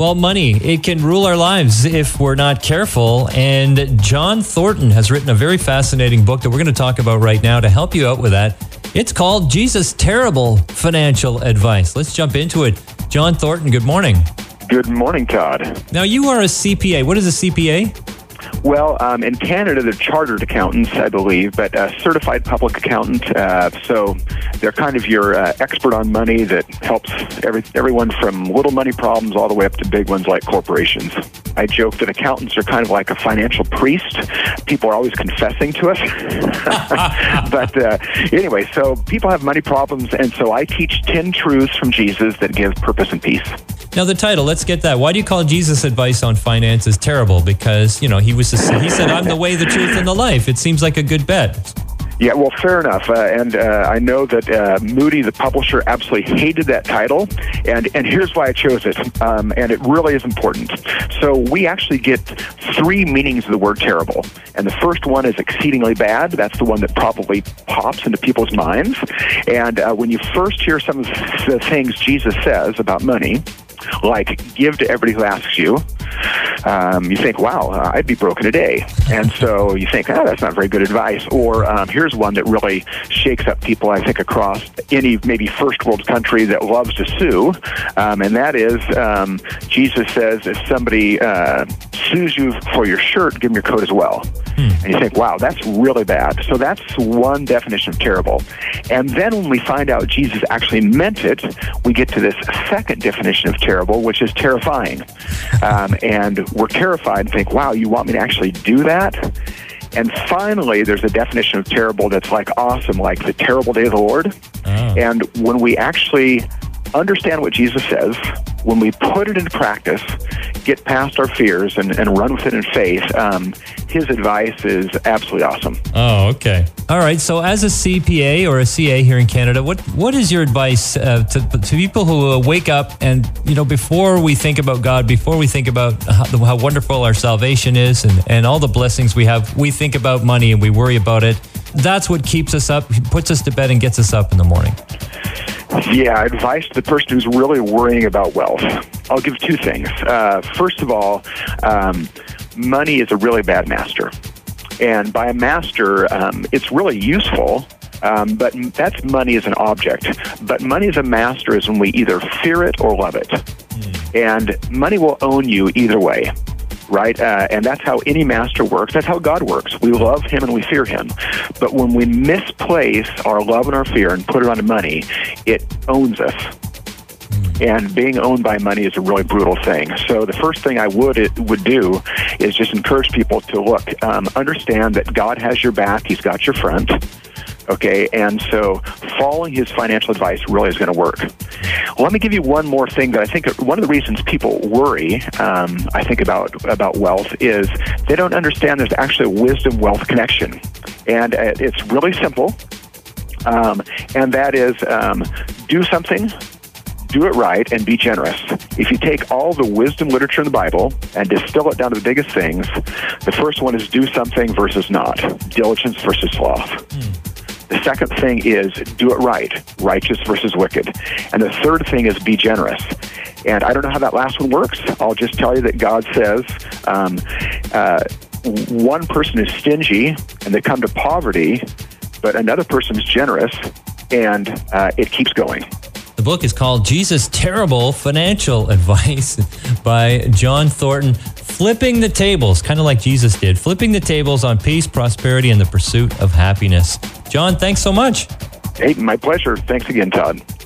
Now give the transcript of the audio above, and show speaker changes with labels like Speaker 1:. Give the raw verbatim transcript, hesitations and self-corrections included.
Speaker 1: Well, money, it can rule our lives if we're not careful. And John Thornton has written a very fascinating book that we're going to talk about right now to help you out with that. It's called Jesus' Terrible Financial Advice. Let's jump into it. John Thornton, good morning.
Speaker 2: Good morning, Todd.
Speaker 1: Now, you are a C P A. What is a C P A?
Speaker 2: Well, um, in Canada, they're chartered accountants, I believe, but a certified public accountant. Uh, so they're kind of your uh, expert on money that helps every, everyone from little money problems all the way up to big ones like corporations. I joke that accountants are kind of like a financial priest. People are always confessing to us. But uh, anyway, so people have money problems, and so I teach ten truths from Jesus that give purpose and peace.
Speaker 1: Now, the title, let's get that. Why do you call Jesus' advice on finances terrible? Because, you know, he was he said, I'm the way, the truth, and the life. It seems like a good bet.
Speaker 2: Yeah, well, fair enough. Uh, and uh, I know that uh, Moody, the publisher, absolutely hated that title. And, and here's why I chose it. Um, and it really is important. So we actually get three meanings of the word terrible. And the first one is exceedingly bad. That's the one that probably pops into people's minds. And uh, when you first hear some of the things Jesus says about money, like give to everybody who asks you, um, you think, wow, uh, I'd be broke in a day. And so you think, oh, that's not very good advice. Or um, here's one that really shakes up people, I think, across any maybe first world country that loves to sue. Um, and that is, um, Jesus says, if somebody uh, sues you for your shirt, give them your coat as well. Hmm. And you think, wow, that's really bad. So that's one definition of terrible. And then when we find out Jesus actually meant it, we get to this second definition of terrible, which is terrifying. Um, and we're terrified and think, wow, you want me to actually do that? And finally, there's a definition of terrible that's like awesome, like the terrible day of the Lord. Oh. And when we actually understand what Jesus says, when we put it into practice, get past our fears and, and run with it in faith, um, his advice is absolutely awesome.
Speaker 1: Oh, okay. All right. So as a C P A or a C A here in Canada, what what is your advice uh, to, to people who uh, wake up and, you know, before we think about God, before we think about how, how wonderful our salvation is and, and all the blessings we have, we think about money and we worry about it. That's what keeps us up, puts us to bed and gets us up in the morning.
Speaker 2: Yeah, advice to the person who's really worrying about wealth. I'll give two things. Uh, first of all, um, money is a really bad master. And by a master, um, it's really useful, um, but that's money as an object. But money as a master is when we either fear it or love it. Mm. And money will own you either way. Right? Uh, and that's how any master works. That's how God works. We love him and we fear him. But when we misplace our love and our fear and put it onto money, it owns us. Mm. And being owned by money is a really brutal thing. So the first thing I would it, would do is just encourage people to look, um, understand that God has your back. He's got your front. Okay, and so following his financial advice really is going to work. Well, let me give you one more thing that I think one of the reasons people worry, um, I think, about, about wealth is they don't understand there's actually a wisdom-wealth connection. And uh, it's really simple, um, and that is um, do something, do it right, and be generous. If you take all the wisdom literature in the Bible and distill it down to the biggest things, the first one is do something versus not, diligence versus sloth. Mm. The second thing is do it right, righteous versus wicked. And the third thing is be generous. And I don't know how that last one works. I'll just tell you that God says um, uh, one person is stingy and they come to poverty, but another person is generous, and uh, it keeps going.
Speaker 1: The book is called Jesus' Terrible Financial Advice by John Thornton. Flipping the tables, kind of like Jesus did. Flipping the tables on peace, prosperity, and the pursuit of happiness. John, thanks so much.
Speaker 2: Hey, my pleasure. Thanks again, Todd.